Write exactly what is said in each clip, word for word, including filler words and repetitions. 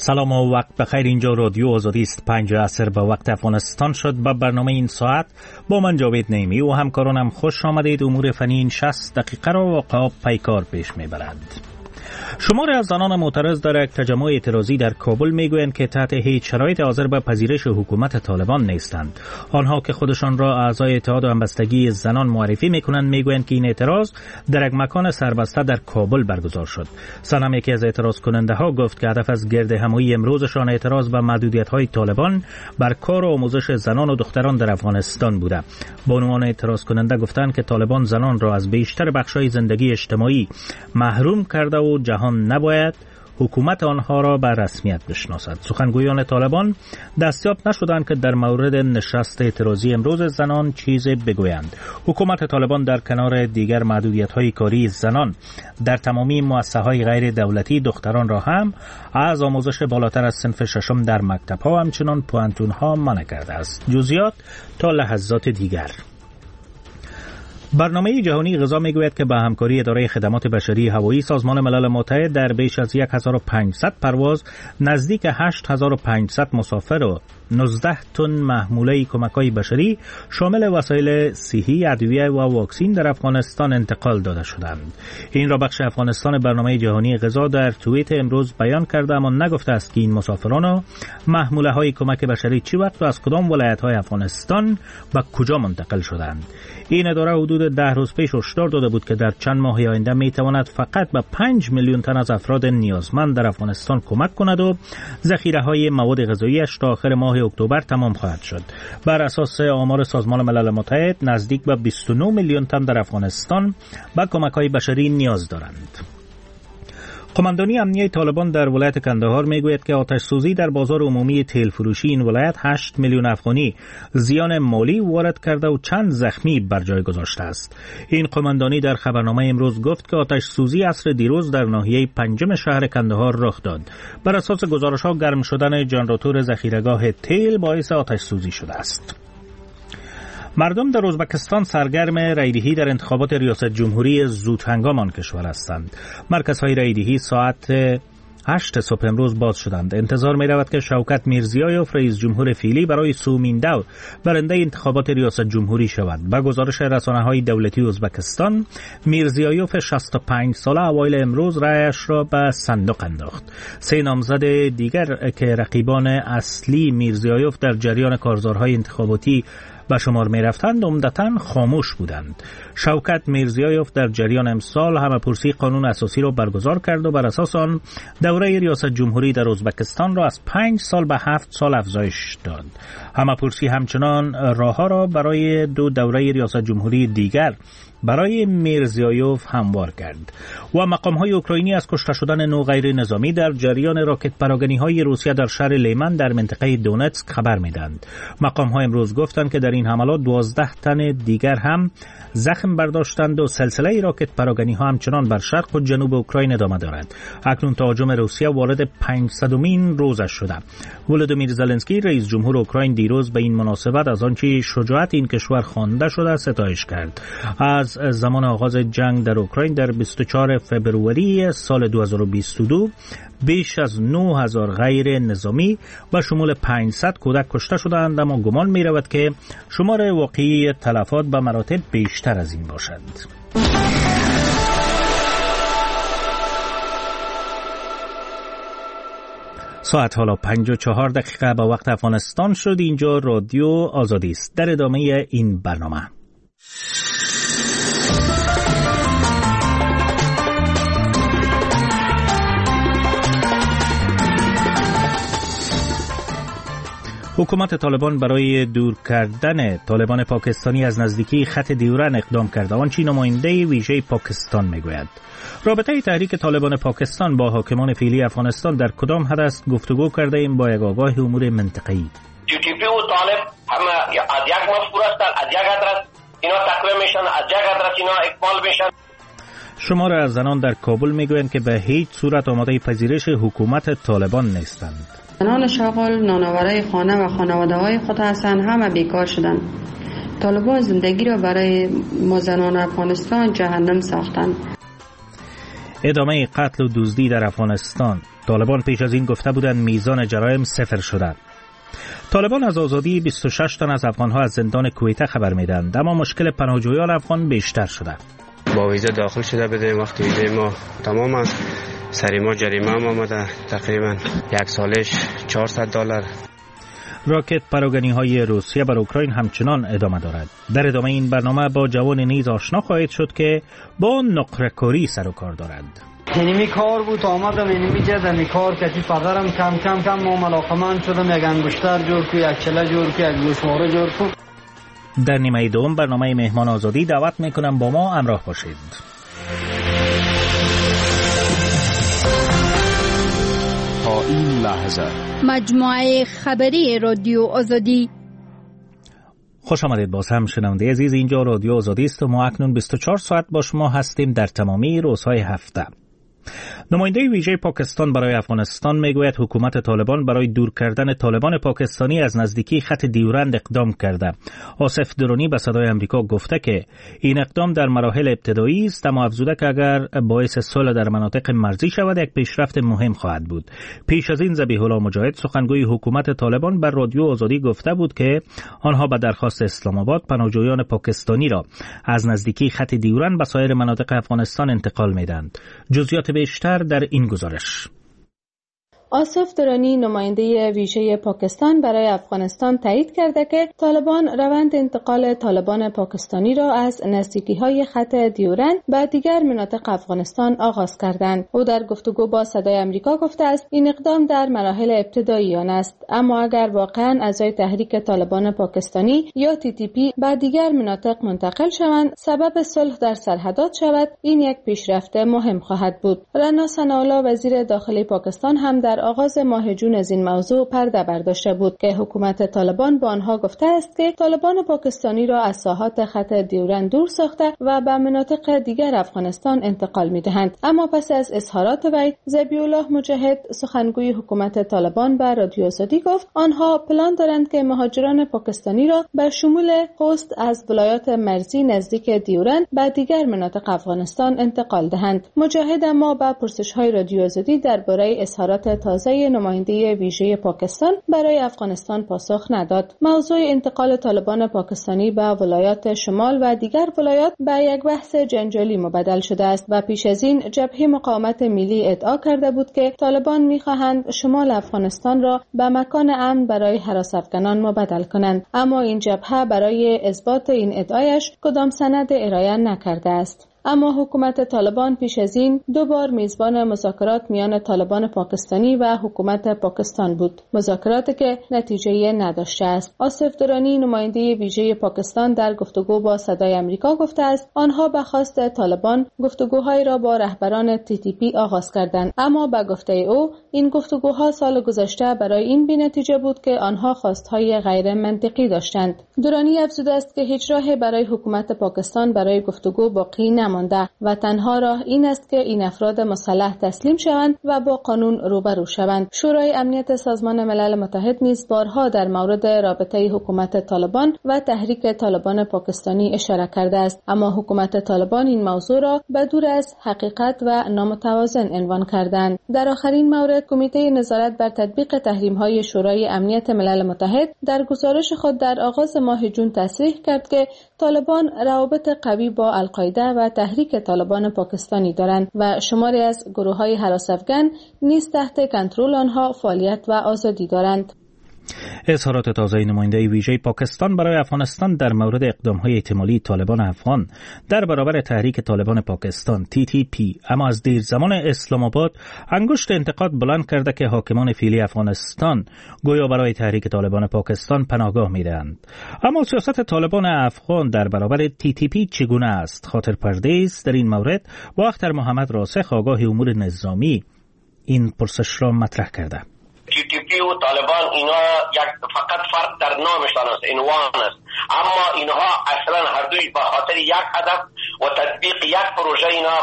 سلام و وقت بخیر. اینجا رادیو آزادی است. پنج عصر به وقت افغانستان شد. با برنامه این ساعت با من جاوید نعیمی و همکارانم خوش آمدید. امور فنی این شصت دقیقه را واقعا پیکار پیش میبرد. شماری از زنان معترض در یک تجمع اعتراضی در کابل میگویند که تحت هیچ شرایط حاضر به پذیرش حکومت طالبان نیستند. آنها که خودشان را اعضای اتحاد همبستگی زنان معرفی میکنند میگویند که این اعتراض در یک مکان سربسته در کابل برگزار شد. سنم یکی از اعتراض کننده ها گفت که هدف از گرد همایی امروزشان اعتراض به محدودیت های طالبان بر کار و آموزش زنان و دختران در افغانستان بوده. بانوان اعتراض کننده گفتند که طالبان زنان را از بیشتر بخش‌های زندگی اجتماعی محروم کرده و جهان نباید حکومت آنها را به رسمیت بشناسد. سخنگویان طالبان دستیاب نشدند که در مورد نشست اعتراضی امروز زنان چیزی بگویند. حکومت طالبان در کنار دیگر محدودیت‌های کاری زنان در تمامی مؤسسه‌های غیر دولتی دختران را هم از آموزش بالاتر از صنف ششم در مکتب‌ها همچنان پوانتون‌ها منع کرده است. جزئیات تا لحظات دیگر. برنامه جهانی غذا میگوید که با همکاری اداره خدمات بشری هوایی سازمان ملل متحد در بیش از هزار و پانصد پرواز نزدیک هشت هزار و پانصد مسافر و نوزده تن محموله کمک‌های بشری شامل وسایل صحی، ادویه و واکسین در افغانستان انتقال داده شدند. این را بخش افغانستان برنامه جهانی غذا در توییت امروز بیان کرده، اما نگفته است که این مسافران و محموله‌های کمک بشری چی وقت و از کدام ولایت‌های افغانستان به کجا منتقل شدند. این اداره حدود ده روز پیش هشدار داده بود که در چند ماه آینده می‌تواند فقط به پنج میلیون تن از افراد نیازمند در افغانستان کمک کند و ذخیره‌های مواد غذایی‌اش تا آخر ماه اکتبر تمام خواهد شد. بر اساس آمار سازمان ملل متحد نزدیک به بیست و نه میلیون تن در افغانستان به کمک‌های بشری نیاز دارند. قماندانی امنیه طالبان در ولایت کندهار میگوید که آتش سوزی در بازار عمومی تیل فروشی این ولایت هشت میلیون افغانی زیان مالی وارد کرده و چند زخمی بر جای گذاشته است. این قماندانی در خبرنامه امروز گفت که آتش سوزی عصر دیروز در ناحیه پنجم شهر کندهار رخ داد. بر اساس گزارش‌ها گرم شدن ژنراتور ذخیره‌گاه تیل باعث آتش سوزی شده است. مردم در ازبکستان سرگرم رایدهی در انتخابات ریاست جمهوری زود هنگام آن کشور هستند. مرکزهای رایدهی ساعت هشت صبح امروز باز شدند. انتظار می رود که شوکت میرزیایوف رئیس جمهور فعلی برای سومین دور برنده انتخابات ریاست جمهوری شود. با گزارش رسانه‌های دولتی ازبکستان، میرزیایوف شصت و پنج ساله اوایل امروز رأیش را به صندوق انداخت. سه نامزد دیگر که رقیبان اصلی میرزیایوف در جریان کارزارهای انتخاباتی به شمار می رفتند عمدتاً خاموش بودند. شوکت میرزیایوف در جریان امسال همه‌پرسی قانون اساسی را برگزار کرد و بر اساس آن دوره ریاست جمهوری در ازبکستان را از پنج سال به هفت سال افزایش داد. همه‌پرسی همچنان راهها را برای دو دوره ریاست جمهوری دیگر برای میرزیایوف هموار کرد. و مقام‌های اوکراینی از کشته شدن نو غیر نظامی در جریان راکت پراگندی‌های روسیه در شهر لیمن در منطقه دونتسک خبر می‌دهند. مقام‌ها امروز گفتند که در این حملات دوازده تن دیگر هم زخم برداشتند و سلسله راکت پراگندی‌ها همچنان بر شرق و جنوب اوکراین ادامه دارد. اکنون تهاجم روسیه وارد پنجصدمین روزش شده. ولودیمیر زلنسکی رئیس جمهور اوکراین دیروز به این مناسبت از آنچه شجاعت این کشور خوانده شده ستایش کرد. از زمان آغاز جنگ در اوکراین در بیست و چهارم فوریه سال دو هزار و بیست و دو بیش از نه هزار غیر نظامی و شمول پانصد کودک کشته شدند، اما گمان می رود که شمار واقعی تلفات به مراتب بیشتر از این باشد. ساعت حالا پنج و چهار دقیقه به وقت افغانستان شد. اینجا رادیو آزادی است. در ادامه این برنامه حکومت طالبان برای دور کردن طالبان پاکستانی از نزدیکی خط دیورن اقدام کرده، آنچه نماینده ویژه پاکستان میگوید. رابطه تحریک طالبان پاکستان با حاکمان فعلی افغانستان در کدام حد است گفتگو کرده ایم با یک آگاه امور منطقه‌ای. تی تی پی و طالب همه از یک مفکور هستند، از یک آدرس اینا تقویه میشن، از یک آدرس اینا اقبال میشن. شمار از زنان در کابل میگویند که به هیچ صورت آماده پذیرش حکومت طالبان نیستند. زنان شاغل نانآورای خانه و خانواده‌های خود هستند، همه بیکار شدند. طالبان زندگی را برای ما زنان افغانستان جهنم ساختند. ادامه قتل و دزدی در افغانستان. طالبان پیش از این گفته بودند میزان جرایم صفر شده. طالبان از آزادی بیست و شش تن از افغانها از زندان کویته خبر میدند، اما مشکل پناهجویان افغان بیشتر شده. با ویزا داخل شده بدهیم، وقتی ویزای ما تمام است سری ما جریمه هم آمده، تقریبا یک سالش چهارصد دلار. راکت پراگنی های روسیه بر اوکراین همچنان ادامه دارد. در ادامه این برنامه با جوان نیز آشنا خواهید شد که با نقره‌کاری سر و کار دارد. اینمی کار بود آمدم اینمی جدمی کار کتی پدرم کم کم کم ما ملاقمان شدم، یک انگشتر جور کو، یک چله جور کو، یک گوشواره جور کو. در نیمه دوم برنامه مهمان آزادی دعوت میکنم با ما همراه باشید. تا این لحظه مجموعه خبری رادیو آزادی. خوش آمدید باز هم شنونده عزیز، اینجا رادیو آزادی است و ما اکنون بیست و چهار ساعت با شما هستیم در تمامی روزهای هفته. نماینده ویژه پاکستان برای افغانستان میگوید حکومت طالبان برای دور کردن طالبان پاکستانی از نزدیکی خط دیورند اقدام کرده. آصف درونی به صدای امریکا گفته که این اقدام در مراحل ابتدایی است، اما افزوده که اگر باعث صلح در مناطق مرزی شود یک پیشرفت مهم خواهد بود. پیش از این ذبیح الله مجاهد سخنگوی حکومت طالبان بر رادیو آزادی گفته بود که آنها به درخواست اسلام آباد پناهجویان پاکستانی را از نزدیکی خط دیورند به سایر مناطق افغانستان انتقال میدهند. جزئیات بیشتر در این گزارش. آصف درانی نماینده ویژه پاکستان برای افغانستان تایید کرده که طالبان روند انتقال طالبان پاکستانی را از نزدیکی‌های خط دیورند به دیگر مناطق افغانستان آغاز کردند. او در گفتگو با صدای آمریکا گفته است این اقدام در مراحل ابتدایی آن است، اما اگر واقعاً اعضای تحریک طالبان پاکستانی یا تی تی پی به دیگر مناطق منتقل شوند سبب صلح در سرحدات شود، این یک پیشرفت مهم خواهد بود. رنا ثناءالله وزیر داخلی پاکستان هم در آغاز ماه جون از این موضوع پرده برداشته بود که حکومت طالبان با آنها گفته است که طالبان پاکستانی را از ساحات خط دیورند دور ساخته و به مناطق دیگر افغانستان انتقال می‌دهند. اما پس از اظهارات وی، ذبیح الله مجاهد سخنگوی حکومت طالبان به رادیو آزادی گفت آنها پلان دارند که مهاجران پاکستانی را به شمول خوست از ولایات مرزی نزدیک دیورند به دیگر مناطق افغانستان انتقال دهند. مجاهد اما به پرسش‌های رادیو آزادی درباره اظهارات تازه نماینده ویژه پاکستان برای افغانستان پاسخ نداد. موضوع انتقال طالبان پاکستانی به ولایات شمال و دیگر ولایات به یک بحث جنجالی مبدل شده است و پیش از این جبهه مقاومت ملی ادعا کرده بود که طالبان می‌خواهند شمال افغانستان را به مکان امن برای هراس افغانان مبدل کنند، اما این جبهه برای اثبات این ادعایش کدام سند ارائه نکرده است. اما حکومت طالبان پیش از این دو بار میزبان مذاکرات میان طالبان پاکستانی و حکومت پاکستان بود، مذاکراتی که نتیجه نداشته است. آصف درانی نماینده ویژه پاکستان در گفتگو با صدای آمریکا گفته است آنها به خواست طالبان گفتگوهای را با رهبران تی تی پی آغاز کردند، اما به گفته او این گفتگوها سال گذشته برای این بی‌نتیجه بود که آنها خواستهای غیر منطقی داشتند. درانی افزوده است که هیچ راهی برای حکومت پاکستان برای گفتگو باقی نمانده و تنها راه این است که این افراد مسلح تسلیم شوند و با قانون روبرو شوند. شورای امنیت سازمان ملل متحد نیز بارها در مورد رابطه حکومت طالبان و تحریک طالبان پاکستانی اشاره کرده است، اما حکومت طالبان این موضوع را به دور از حقیقت و نامتوازن عنوان کردند. در آخرین مورد، کمیته نظارت بر تطبیق تحریم‌های شورای امنیت ملل متحد در گزارش خود در آغاز ماه جون تصریح کرد که طالبان روابط قوی با القاعده و تحریک طالبان پاکستانی دارند و شماری از گروه‌های هراس افغان نیز تحت کنترل آنها فعالیت و آزادی دارند. اظهارات تازه نماینده ویژه پاکستان برای افغانستان در مورد اقدام‌های احتمالی طالبان افغان در برابر تحریک طالبان پاکستان تی تی پی، اما از دیر زمان اسلام آباد انگشت انتقاد بلند کرده که حاکمان فعلی افغانستان گویا برای تحریک طالبان پاکستان پناهگاه می‌دهند. اما سیاست طالبان افغان در برابر تی تی پی چگونه است؟ خاطر پرده است در این مورد با اختر محمد راسخ آگاه امور نظامی این پرسش را مطرح کرده. تی تی پی و طالبان اینا یک فقط فرق در نامشان است، عنوان است، اما اینها اصلا هر دوی به خاطر یک هدف و تطبیق یک پروژه اینا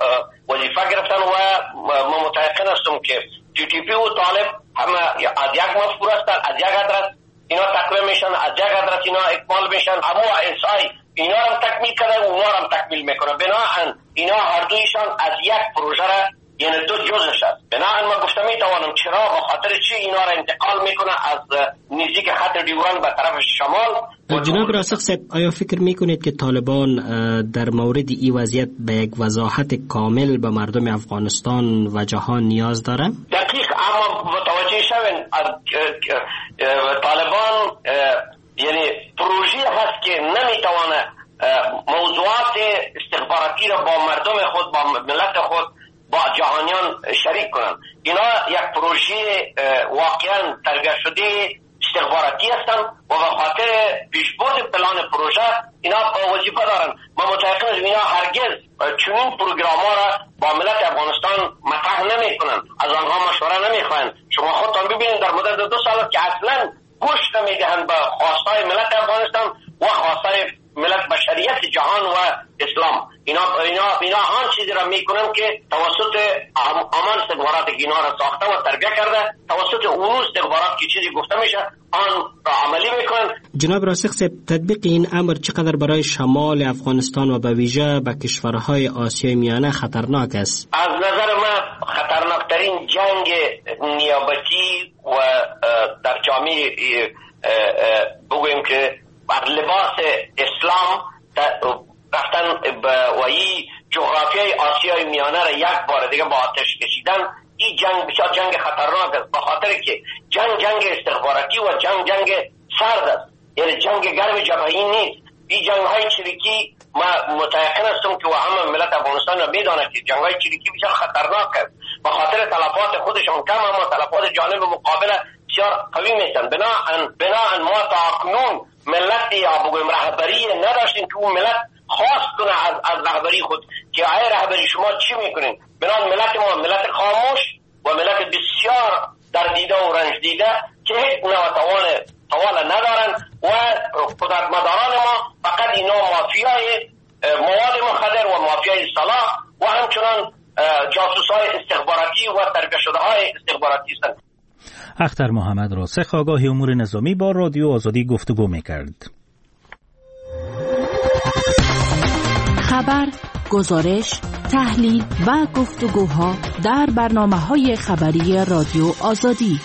وظیفه گرفتن و ما متيقن هستم که تی تی پی و طالب همه از یک مفکور هستند، از یک ادرس اینا تقویم میشن، از یک ادرس اینا اکمال میشن، اما اسای اینا هم تکمیل کرده و اونا هم تکمیل میکنه. بنابراین اینا هر دویشان از یک پروژه را یعنی دو جزش است. بنابراین من گفتم میتوانم چرا به خاطر چی اینا را انتقال میکنه از نزدیک خط دیوران به طرف شمال. جناب راسخ صاحب، آیا فکر میکنید که طالبان در مورد این وضعیت به یک وضاحت کامل به مردم افغانستان و جهان نیاز داره؟ دقیق، اما متوجه شوین طالبان یعنی پروژه هست که نمیتوانه موضوعات استخباراتی را با مردم خود، با ملت خود، با جهانیان شریک کنند. اینا یک پروژه واقعا تربیت شده استخباراتی هستند و به خاطر پیشبرد پلان پروژه اینا وظیفه دارند. ما متأکد هستیم اینا هرگز چنین پروگرام‌ها را با ملت افغانستان مطرح نمی‌کنند، از آنها مشوره نمی‌خواهند. شما خودتان ببینید در مدت دو سال که اصلا گوش نمی‌دهند به خواستهای ملت افغانستان و خواستهای ملت بشریت جهان و اسلام. اینا اینا اینا آن چیزی را میکنن که توسط آمان استخبارات اینا را ساخته و تربیت کرده، توسط اون استخبارات که چیزی گفته میشه آن را عملی میکنن. جناب راسخ صاحب، تطبیق این امر چقدر برای شمال افغانستان و به ویژه به کشورهای آسیای میانه خطرناک است؟ از نظر من خطرناکترین جنگ نیابتی و در جامعه بگوییم که بر لباس اسلام رفتن و این جغرافیای آسیای میانه را یک بار دیگه با آتش کشیدن، این جنگ بسیار جنگ خطرناک است، به خاطر که جنگ جنگ استخباراتی و جنگ جنگ سرد است، یعنی جنگ گرم جبهه‌ای نیست. این جنگ های چریکی ما متأکد هستم که و همه ملت افغانستان را میداند که جنگ های چریکی بسیار خطرناک است، به خاطر تلفات خودشان کم اما تلفات جانب مقابل بسیار قوی میشن. بناهن بناهن ما تا اکنون ملت یا بگویم رهبری نداشتیم که اون ملت خواست کنه از از رهبری خود که آیا رهبری شما چی میکنین. بنان ملت ما ملت خاموش و ملت بسیار در دیده و رنج دیده که هیچ نوع توان توان ندارن و قدرتمداران ما فقط اینا مافیای مواد مخدر و مافیای سلاح و همچنان جاسوسای استخباراتی و تربیت شده های استخباراتی هستند. اختر محمد راسخ آگاه امور نظامی با رادیو آزادی گفتگو می‌کرد. خبر، گزارش، تحلیل و گفتگوها در برنامه‌های خبری رادیو آزادی.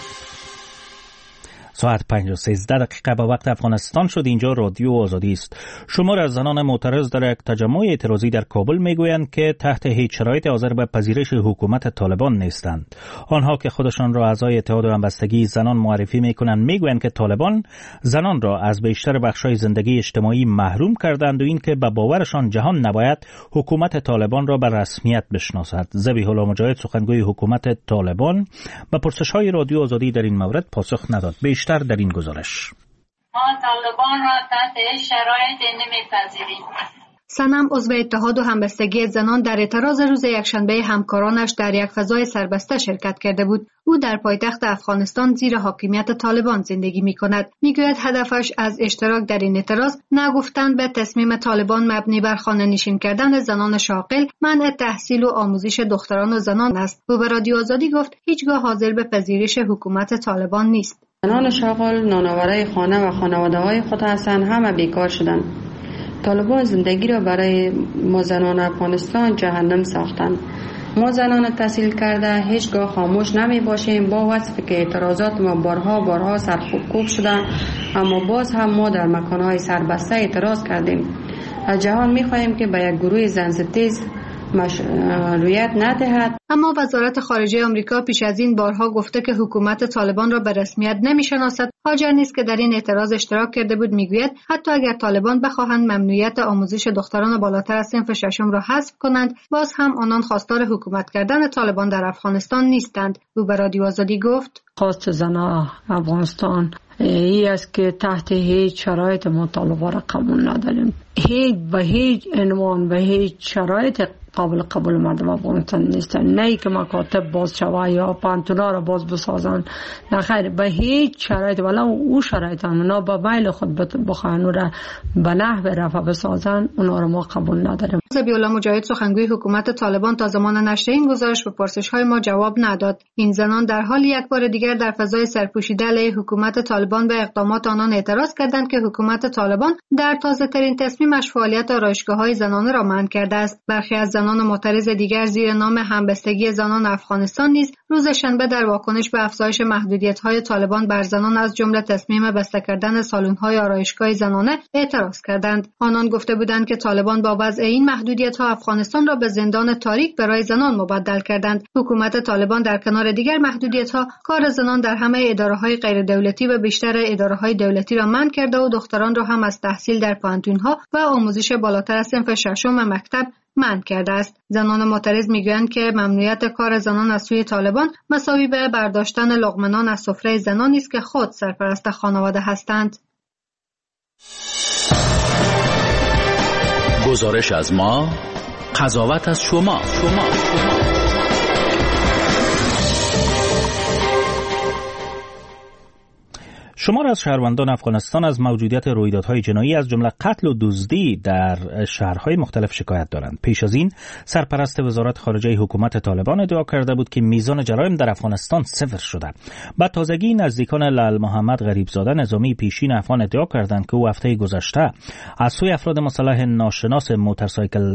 ساعت پنج و سیزده دقیقه به وقت افغانستان شد. اینجا رادیو آزادی است. شمار از زنان معترض در یک تجمع اعتراضی در کابل میگویند که تحت هیچ شرایط حاضر به پذیرش حکومت طالبان نیستند. آنها که خودشان را اعضای اتحاد همبستگی زنان معرفی میکنند میگویند که طالبان زنان را از بیشتر بخش‌های زندگی اجتماعی محروم کردند و اینکه به باورشان جهان نباید حکومت طالبان را به رسمیت بشناسد. ذبیح الله مجاهد سخنگوی حکومت طالبان به پرسش‌های رادیو آزادی در این مورد پاسخ نداد. بیشتر در این گزارش. ما طالبان را تحت شرایط نمیپذیریم. صنم عضو اتحاد و همبستگی زنان در اعتراض روز یکشنبه همکارانش در یک فضای سربسته شرکت کرده بود. او در پایتخت افغانستان زیر حاکمیت طالبان زندگی می کند. می گوید هدفش از اشتراک در این اعتراض نگفتن به تصمیم طالبان مبنی بر خانه نشین کردن زنان شاغل، منع تحصیل و آموزش دختران و زنان است. او به رادیو آزادی گفت هیچگاه حاضر به پذیرش حکومت طالبان نیست. زنان شاغل نانآورای خانه و خانواده های خود هستند، همه بیکار شدند. طالبان زندگی را برای ما زنان افغانستان جهنم ساختند. ما زنان تحصیل کرده هیچگاه خاموش نمی باشیم با وصف که اعتراضات ما بارها بارها سرکوب شده، اما باز هم ما در مکانهای سربسته اعتراض کردیم. از جهان می خواهیم که به یک گروه زنستیز مشروعیت ندهد. اما وزارت خارجه آمریکا پیش از این بارها گفته که حکومت طالبان را به رسمیت نمی‌شناسد. هاجر نیز که در این اعتراض اشتراک کرده بود میگوید حتی اگر طالبان بخواهند ممنوعیت آموزش دختران بالاتر از صنف ششم را حذف کنند، باز هم آنان خواستار حکومت کردن طالبان در افغانستان نیستند. او به رادیو آزادی گفت خواست زنان افغانستان ای است که تحت هیچ شرایط مطالبه را قبول نداریم. هیچ به هیچ عنوان به هیچ شرایط قابل قبول مردم افغانستان نیستن. نه که مکاتب باز شوه یا پانتونا را باز بسازن، نه خیر، به هیچ شرایط ولی او شرایط هم اونا با میل خود بخواهن و را به نحو رفع بسازن، اونا را ما قبول نداریم. ذبیح الله مجاهد سخنگوی حکومت طالبان تا زمان نشر این گزارش به پرسش‌های ما جواب نداد. این زنان در حال یک بار دیگر در فضای سرپوشیده علیه حکومت طالبان به اقدامات آنان اعتراض کردند که حکومت طالبان در تازه‌ترین تصمیمش فعالیت آرایشگاه‌های زنانه را منع کرده است. برخی از زنان معترض دیگر زیر نام همبستگی زنان افغانستان نیز روز شنبه در واکنش به افزایش محدودیت‌های طالبان بر زنان از جمله تصمیم بسته کردن سالن‌های آرایشگاه زنانه اعتراض کردند. آنان گفته بودند که طالبان با وضع این محدودیت‌ها افغانستان را به زندان تاریک برای زنان مبدل کردند. حکومت طالبان در کنار دیگر محدودیت‌ها کار زنان در همه اداره‌های غیر دولتی و بیشتر اداره‌های دولتی را منع کرده و دختران را هم از تحصیل در پانتون‌ها و آموزش بالاتر از صنف ششم مکتب منع کرده است. زنان معترض میگویند که ممنوعیت کار زنان از سوی طالبان مساوی به برداشتن لقمه از سفره زنانی است که خود سرپرست خانواده هستند. گزارش از ما، قضاوت از شما. شما. شمار از شهروندان افغانستان از موجودیت رویدادهای جنایی از جمله قتل و دزدی در شهرهای مختلف شکایت دارند. پیش از این سرپرست وزارت خارجه حکومت طالبان ادعا کرده بود که میزان جرایم در افغانستان صفر شده. با تازگی نزدیکان لال محمد غریبزاده نظامی پیشین افغان ادعا کردند که او هفته گذشته از سوی افراد مسلح ناشناس موتورسایکل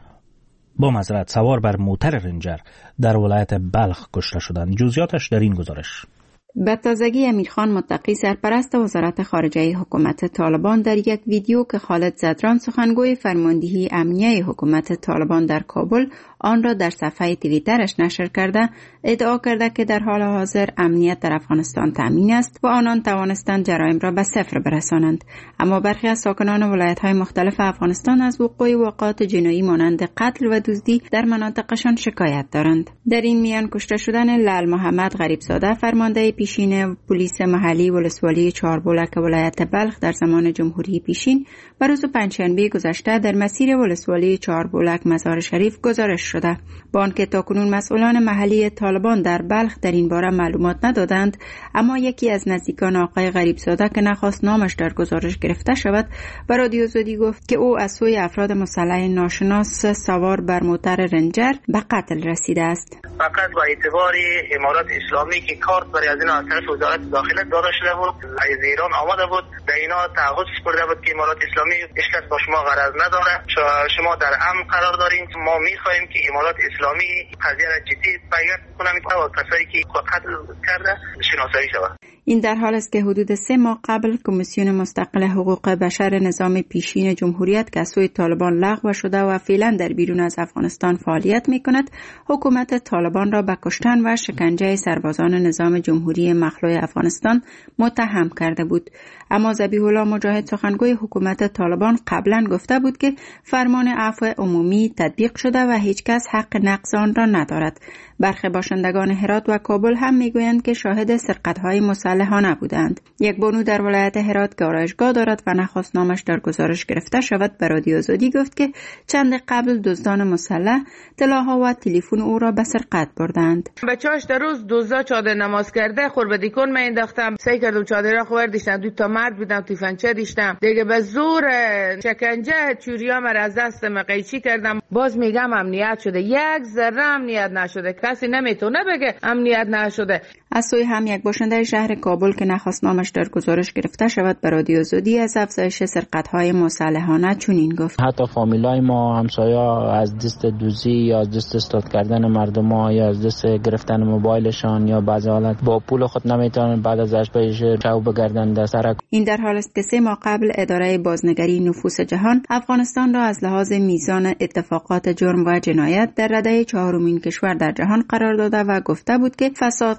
با معذرت سوار بر موتر رنجر در ولایت بلخ کشته شدند. جزئیاتش در این گزارش. به تازگی امیرخان متقی سرپرست وزارت خارجه حکومت طالبان در یک ویدیو که خالد زدران سخنگوی فرماندهی امنیه حکومت طالبان در کابل آن را در صفحه توییترش نشر کرده ادعا کرده که در حال حاضر امنیت در افغانستان تامین است و آنان توانستند جرایم را به صفر برسانند. اما برخی از ساکنان ولایت‌های مختلف افغانستان از وقوع واقعات جنایی مانند قتل و دزدی در مناطقشان شکایت دارند. در این میان کشته شدن لال محمد غریبزاده فرمانده پیشین پلیس محلی ولسوالی چهاربولک ولایت بلخ در زمان جمهوری پیشین بر روز پنجشنبه گذشته در مسیر ولسوالی چهاربولک مزار شریف گزارش شده. با آنکه تاکنون مسئولان محلی طالبان در بلخ در این باره معلومات ندادند، اما یکی از نزدیکان آقای غریبزاده که نخواست نامش در گزارش گرفته شود به رادیو زودی گفت که او از سوی افراد مسلح ناشناس سوار بر موتر رنجر به قتل رسیده است. فقط با اعتبار امارات اسلامی که کارت برای از این از طرف وزارت داخله داده شده بود، از ایران آمده بود، در اینا تعهد سپرده بود که امارات اسلامی هیچکس با شما غرض نداره، شما در امن قرار دارین. ما میخواهیم که امارات اسلامی قضیه را جدی بگیرد کنند و کسایی که قتل کرده شناسایی شود. این در حال است که حدود سه ماه قبل کمیسیون مستقل حقوق بشر نظام پیشین جمهوریت که از سوی طالبان لغو شده و فعلا در بیرون از افغانستان فعالیت می‌کند، حکومت طالبان را به کشتن و شکنجه سربازان نظام جمهوری مخلوع افغانستان متهم کرده بود. اما ذبیح الله مجاهد سخنگوی حکومت طالبان قبلا گفته بود که فرمان عفو عمومی تطبیق شده و هیچ کس حق نقض آن را ندارد. برخی باشندگان هرات و کابل هم میگویند که شاهد سرقت‌های مسلحانه بودند. یک بانو در ولایت هرات که آرایشگاه دارد و نخواست نامش در گزارش گرفته شود به رادیو آزادی گفت که چند قبل دزدان مسلح طلاها و تلفن او را به سرقت بردند. بچه‌اش در روز دزدا چادر نماز کرده خوربدی کن من انداختم سعی کردم چادر خو برداشتم، دو تا مرد بودم تیفنچه دیشتم دیگه به زور شکنجه چوریام را از دستم قیچی کردم. باز میگم امنیت شده، یک ذره امنیت نشده، کسی نمیتونه بگه امنیت نشده. از سوی هم یک باشنده شهر کابل که نخواست نامش در گزارش گرفته شود به رادیو آزادی از افزایش سرقت‌های مسلحانه چنین گفت: حتی فامیلای ما همسایا از دست دوزی یا از دست استاد کردن مردم ها یا از دست گرفتن موبایلشان یا بعضی حالت با پول خود نمیتونن بعد از اشبایش چاو بگردن در سرک. این در حال است که سه ماه قبل اداره بازنگری نفوس جهان افغانستان را از لحاظ میزان اتفاقات جرم و جنایت در رده چهارمین کشور در جهان قرار داده و گفته بود که فساد، قتل،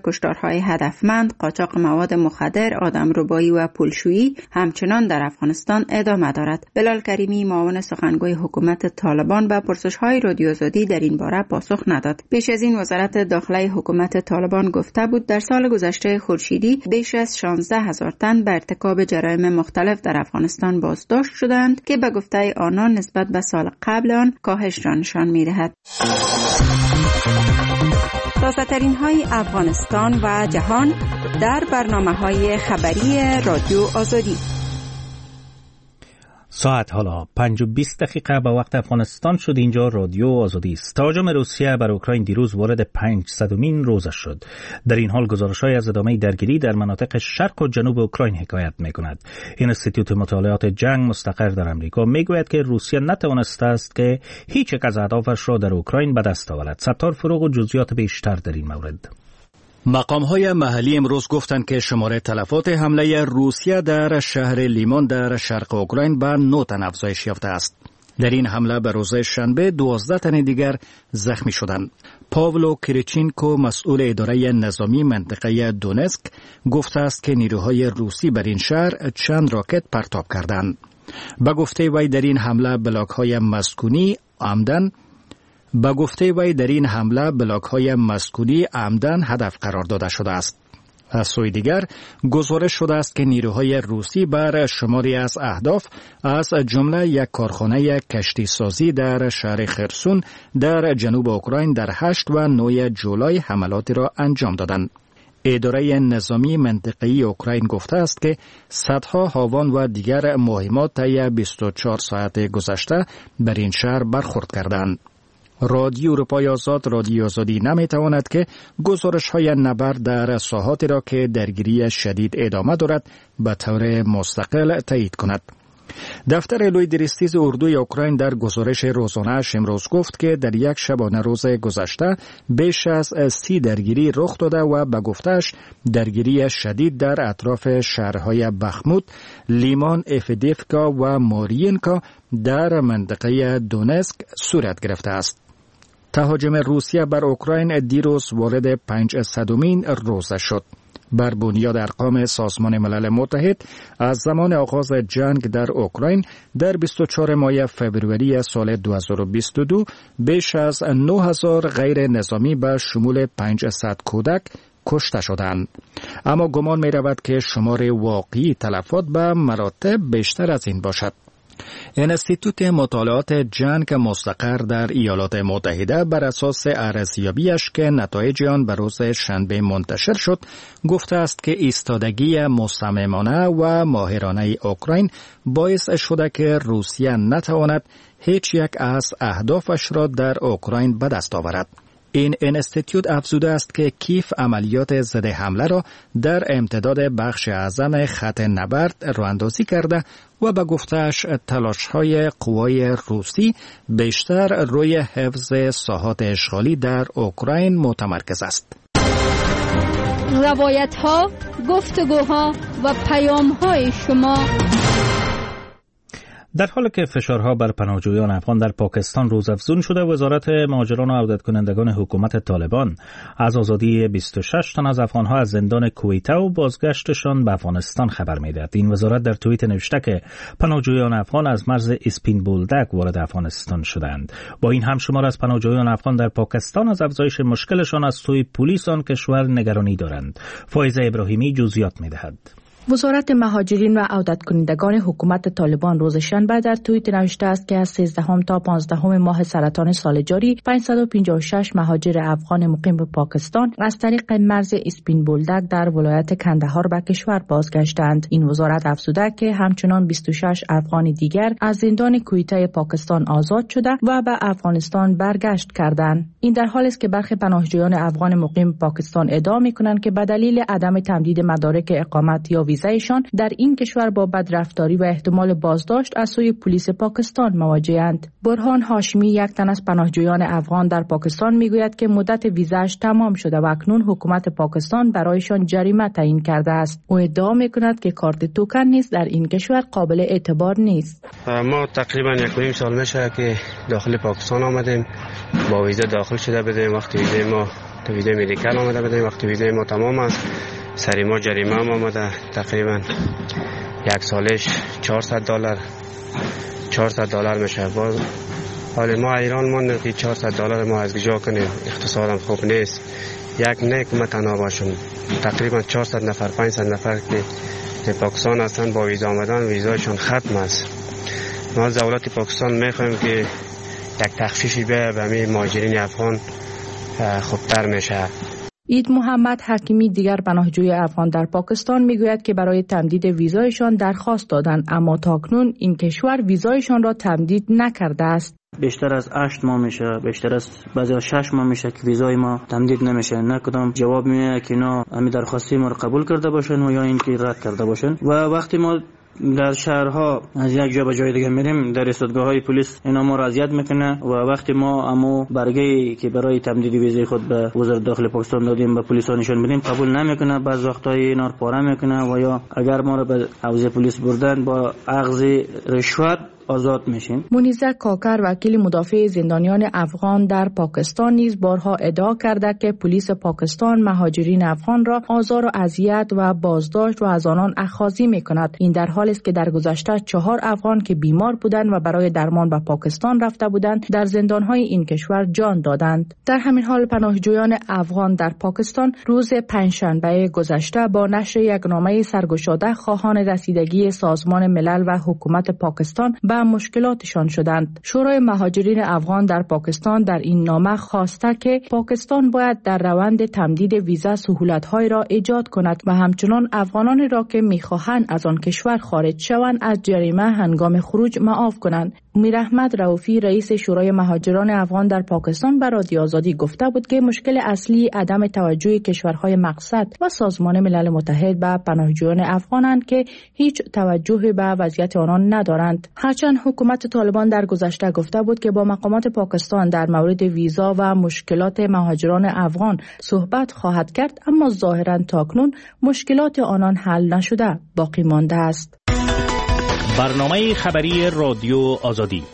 کشتارهای هدفمند، قاچاق مواد مخدر، آدمربایی و پولشویی همچنان در افغانستان ادامه دارد. بلال کریمی معاون سخنگوی حکومت طالبان به پرسش‌های رادیو آزادی در این باره پاسخ نداد. پیش از این وزارت داخله حکومت طالبان گفته بود در سال گذشته خورشیدی بیش از شانزده هزار تن به ارتکاب جرایم مختلف در افغانستان بازداشت شدند که به گفته آنان نسبت به سال قبل آن کاهش را نشان می‌دهد. تازه‌ترین های افغانستان و جهان در برنامه‌های خبری رادیو آزادی. ساعت حالا پنج و بیست دقیقه به وقت افغانستان شد. اینجا رادیو آزادی است. تهاجم روسیه بر اوکراین دیروز وارد پنجصدمین روزش شد. در این حال گزارش‌های از ادامه درگیری در مناطق شرق و جنوب اوکراین حکایت می‌کند. اینستیتوت مطالعات جنگ مستقر در امریکا میگوید که روسیه نتوانسته است که هیچ یک از اهدافش را در اوکراین به دست آورد. ستار فروغ و جزئیات بیشتر در این مورد. مقام‌های محلی امروز گفتند که شماره تلفات حمله روسیه در شهر لیمان در شرق اوکراین به نه تن افزایش یافته است. در این حمله به روز شنبه دوازده تن دیگر زخمی شدند. پاولو کریچینکو مسئول اداره نظامی منطقه دونسک گفته است که نیروهای روسی بر این شهر چند راکت پرتاب کردند. به گفته وی در این حمله بلاک‌های مسکونی عمدن با گفته وی در این حمله بلاک‌های مسکونی عمدن هدف قرار داده شده است. از سوی دیگر گزارش شده است که نیروهای روسی بر شماری از اهداف از جمله یک کارخانه کشتی سازی در شهر خرسون در جنوب اوکراین در هشت و نه جولای حملاتی را انجام دادند. اداره نظامی منطقه‌ای اوکراین گفته است که صدها هاوان و دیگر مهمات طی بیست و چهار ساعت گذشته بر این شهر برخورد کردند. رادیو اروپای آزاد رادیو آزادی نمیتواند که گزارش‌های نبرد در ساحاتی را که درگیری شدید ادامه دارد به طور مستقل تایید کند. دفتر لویدریستیز اردوی اوکراین در گزارش روزانه‌اش امروز گفت که در یک شبانه روز گذشته بیش از سی درگیری رخ داده و به گفته‌اش درگیری شدید در اطراف شهرهای بخموت، لیمان، افدیفکا و مارینکا در منطقه دونسک صورت گرفته است. تهاجم روسیه بر اوکراین دیروز وارد پنجصدمین روزه شد. بر بنیاد ارقام سازمان ملل متحد از زمان آغاز جنگ در اوکراین در بیست و چهارم ماه فوریه سال دو هزار و بیست و دو بیش از نه هزار غیر نظامی به شمول پانصد کودک کشته شدند. اما گمان می رود که شمار واقعی تلفات به مراتب بیشتر از این باشد. انستیتوت مطالعات جنگ مستقر در ایالات متحده بر اساس ارزیابیش که نتایج آن به روز شنبه منتشر شد گفته است که ایستادگی مصممانه و ماهرانه اوکراین باعث شده که روسیه نتواند هیچ یک از اهدافش را در اوکراین به دست آورد. این انستیتوت افزوده است که کیف عملیات ضد حمله را در امتداد بخش اعظم خط نبرد راه‌اندازی کرده و به گفته‌اش تلاش‌های قوای روسی بیشتر روی حفظ ساحات اشغالی در اوکراین متمرکز است. روایت‌ها، گفتگوها و پیام‌های شما. در حالی که فشارها بر پناهجویان افغان در پاکستان روزافزون شده، وزارت مهاجران و عودت کنندگان حکومت طالبان از آزادی بیست و شش تن از افغانها از زندان کویته و بازگشتشان به افغانستان خبر می‌دهد. این وزارت در توییت نوشته که پناهجویان افغان از مرز اسپین بولدک وارد افغانستان شدند. با این همشمار از پناهجویان افغان در پاکستان از افزایش مشکلشان از سوی پلیس آن کشور نگرانی دارند. فایزه ابراهیمی جزئیات می‌دهد. وزارت مهاجرین و عودت کنندگان حکومت طالبان روز شنبه در توییت نوشته است که از سیزدهم تا پانزدهم ماه سرطان سال جاری پانصد و پنجاه و شش مهاجر افغان مقیم به پاکستان از طریق مرز اسپین بولدک در ولایت کندهار به کشور بازگشتند. این وزارت افزوده که همچنان بیست و شش افغان دیگر از زندان کویته پاکستان آزاد شده و به افغانستان برگشت کردند. این در حالی است که برخی پناهجویان افغان مقیم به پاکستان ادعا می‌کنند که به دلیل عدم تمدید مدارک اقامت یا ویزایشان در این کشور با بدرفتاری و احتمال بازداشت از سوی پلیس پاکستان مواجه‌اند. برهان هاشمی، یک تن از پناهجویان افغان در پاکستان، میگوید که مدت ویزاش تمام شده و اکنون حکومت پاکستان برایشان جریمه تعیین کرده است. او ادعا میکند که کارت توکن نیز در این کشور قابل اعتبار نیست. ما تقریبا یک و نیم سال میشه که داخل پاکستان آمدیم، با ویزا داخل شده بدیم. وقتی ویزای ما ویزای مدیکال آمده بدیم، وقتی ویزای ما تمام است سری ما جریمه هم آمده، تقریبا یک سالش چهارصد دلار چهارصد دلار میشه. باز حالا ما ایران ماندیم که چهارصد دلار ما از کجا کنیم، اقتصادم خوب نیست. یک نه که ما تنها باشم، تقریبا چهارصد نفر پانصد نفر که در پاکستان هستن با ویزا آمدن ویزایشون ختم است. ما از دولت پاکستان میخوایم که یک تخفیفی به همه مهاجرین افغان خوبتر میشه. اید محمد حکیمی، دیگر پناهجوی افغان در پاکستان، میگوید که برای تمدید ویزایشان درخواست دادند، اما تاکنون این کشور ویزایشان را تمدید نکرده است. بیشتر از هشت ماه میشه، بیشتر از بعضی شش ماه میشه که ویزای ما تمدید نمیشه. نه کدام جواب میاد که نه همین درخواستی ما رو قبول کرده باشن و یا اینکه رد کرده باشن. و وقتی ما در شهرها از یک جا به جای دیگه میریم، در ایستگاه‌های پلیس اینا ما را اذیت میکنه و وقتی ما امو برگه‌ای که برای تمدید ویزای خود به وزارت داخلی پاکستان دادیم به پلیس نشون میدیم قبول نمیکنه، بعض وقتایی اینا رو پاره میکنه و یا اگر ما را به حوزه پلیس بردن با اخذ رشوت آزاد میشیم. منیزه کاکر، وکیل مدافع زندانیان افغان در پاکستان، نیز بارها ادعا کرده که پلیس پاکستان مهاجرین افغان را آزار و اذیت و بازداشت و از آنان اخاذی میکند. این در حالی است که در گذشته چهار افغان که بیمار بودند و برای درمان به پاکستان رفته بودند در زندانهای این کشور جان دادند. در همین حال پناهجویان افغان در پاکستان روز پنجشنبه گذشته با نشر یک نامه سرگشاده خواهان رسیدگی سازمان ملل و حکومت پاکستان به مشکلاتشان شدند. شورای مهاجرین افغان در پاکستان در این نامه خواسته که پاکستان باید در روند تمدید ویزا سهولت‌های را ایجاد کند و همچنان افغانانی را که می‌خواهند از آن کشور خارج شوند از جریمه هنگام خروج معاف کنند. امیر احمد رؤوفی، رئیس شورای مهاجران افغان در پاکستان، به رادیو آزادی گفته بود که مشکل اصلی عدم توجه کشورهای مقصد و سازمان ملل متحد به پناهجویان افغانند که هیچ توجه به وضعیت آنان ندارند. هرچند حکومت طالبان در گذشته گفته بود که با مقامات پاکستان در مورد ویزا و مشکلات مهاجران افغان صحبت خواهد کرد، اما ظاهراً تاکنون مشکلات آنان حل نشده باقی مانده است. برنامه خبری رادیو آزادی.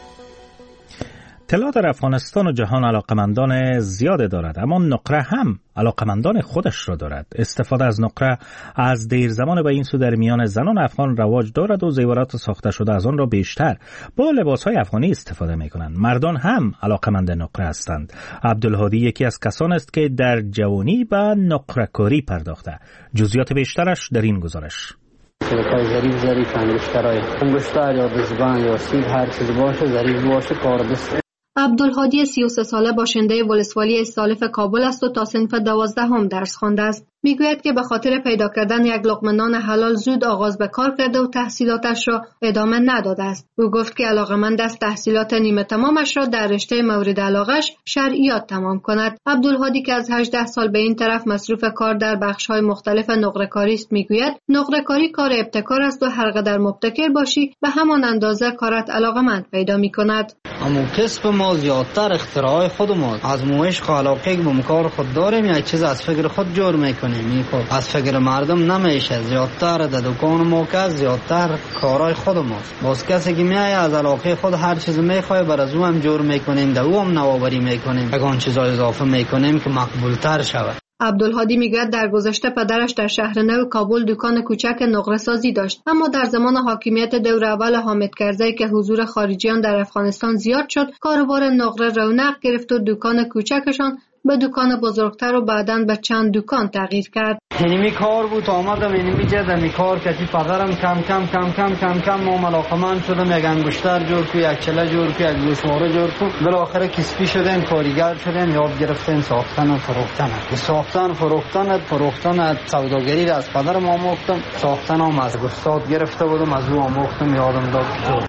طلا در افغانستان و جهان علاقمندان زیاده دارد، اما نقره هم علاقمندان خودش را دارد. استفاده از نقره از دیر زمان به این سو در میان زنان افغان رواج دارد و زیورات ساخته شده از آن را بیشتر با لباسهای افغانی استفاده می کنند. مردان هم علاقمند نقره هستند. عبدالهادی یکی از کسان است که در جوانی به نقره کاری پرداخته. جزئیات بیشترش در این گزارش. سرکای ظریف ظریف انگشترهای انگشتر یا دزبان یا سیب هر چیز باشه ظریف باشه کار بسته. عبدالهادی سی و سه ساله باشنده ولسوالی استالف کابل است و تا صنف دوازدهم درس خوانده است. میگوید که به خاطر پیدا کردن یک لقمه نان حلال زود آغاز به کار کرده و تحصیلاتش را ادامه نداده است. او گفت که علاقه‌مند است تحصیلات نیمه تمامش را در رشته مورد علاقه‌اش شرعیات تمام کند. عبدالهادی که از هجده سال به این طرف مصروف کار در بخش‌های مختلف نقره‌کاری است میگوید نقره‌کاری کار ابتکار است و هر قدر مبتکر باشی به همان اندازه کارت علاقه‌مند پیدا می‌کند. اما کسب ما زیادتر اختراع خود ما از موش علاقه که به کار خود داریم یک چیز از فکر خود جور میکنیم. از فکر مردم نمیشه، زیادتر در دکان ما که زیادتر کارهای خود ماست. باز کسی که میایه از علاقه خود هر چیز میخواه بر از او هم جور میکنیم، در او هم نوآوری میکنیم، اگان چیزای اضافه میکنیم که مقبولتر شود. عبدالهادی میگوید در گذشته پدرش در شهر نو کابل دکان کوچک نقره سازی داشت، اما در زمان حاکمیت دور اول حامد کرزی که حضور خارجیان در افغانستان زیاد شد، کاروبار نقره رونق گرفت و دکان کوچکشان به دکان بزرگتر و بعداً به چند دکان تغییر کرد. اینمی کار بود آمدم اینمی جدم کار کتی پدرم کم کم کم کم کم کم ما علاقمند شدم، یک انگشتر جور کو، یک چله جور کو، یک گوشواره جور کو، بالاخره کسبی شدن، کارگر شدن، یاد گرفتن ساختن و فروختن. ساختن فروختن فروختن سوداگری را از پدرم آموختم، ساختن هم از استاد گرفته بودم، از او آموختم، یادم داد.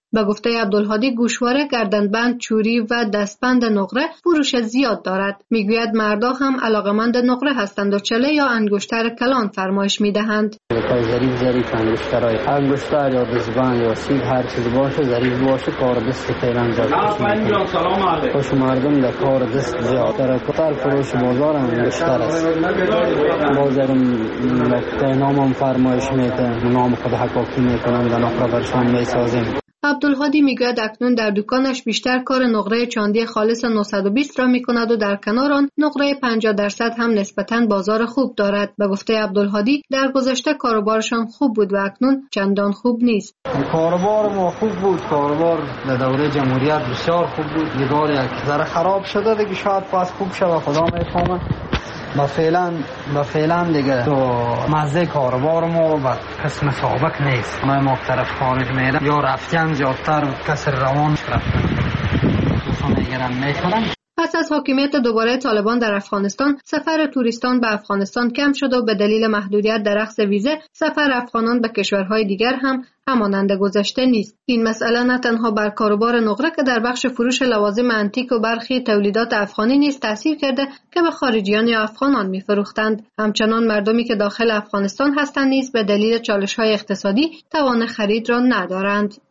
به گفته عبدالهادی گوشواره، گردنبند، چوری و دستبند نقره فروش زیاد دارد. میگوید مردا هم علاقمند نقره هستند و چله یا انگشتر کلان فرمایش میدهند. ظریف ظریف انگشترای انگشتر یا دستبند یا سیب هر چیز باشه ظریف باشه کار دست فعلا زیاد میکنه. خوش مردم در کار دست زیاد در کتر فروش بازار انگشتر است. بازارم نامم فرمایش میده، نام خود حقاقی میکنم در نقره برشان میسازیم. عبدالهادی میگوید اکنون در دکانش بیشتر کار نقره چاندی خالص نهصد و بیست را میکند و در کنار آن نقره پنجاه درصد هم نسبتاً بازار خوب دارد. به گفته عبدالهادی در گذشته کاروبارشان خوب بود و اکنون چندان خوب نیست. کاروبار ما خوب بود، کاروبار در دوره جمهوریت بسیار خوب بود. دیگار یک ذره خراب شده دیگه، شاید پس خوب شود، خدا میفهمه. با فعلا با فعلا دیگه تو مزه کاروبار ما و قسم سابق نیست. ما ما طرف خارج میرم یا رفتن زیادتر کسر روان رفتن دوستان میگیرن میخورن. پس از حاکمیت دوباره طالبان در افغانستان، سفر توریستان به افغانستان کم شد و به دلیل محدودیت در اخذ ویزه، سفر افغانان به کشورهای دیگر هم همانند گذشته نیست. این مسئله نه تنها بر کاروبار نقره که در بخش فروش لوازم انتیک و برخی تولیدات افغانی نیز تاثیر کرده که به خارجیان یا افغانان می‌فروختند، همچنان مردمی که داخل افغانستان هستند نیز به دلیل چالش‌های اقتصادی توان خرید را ندارند.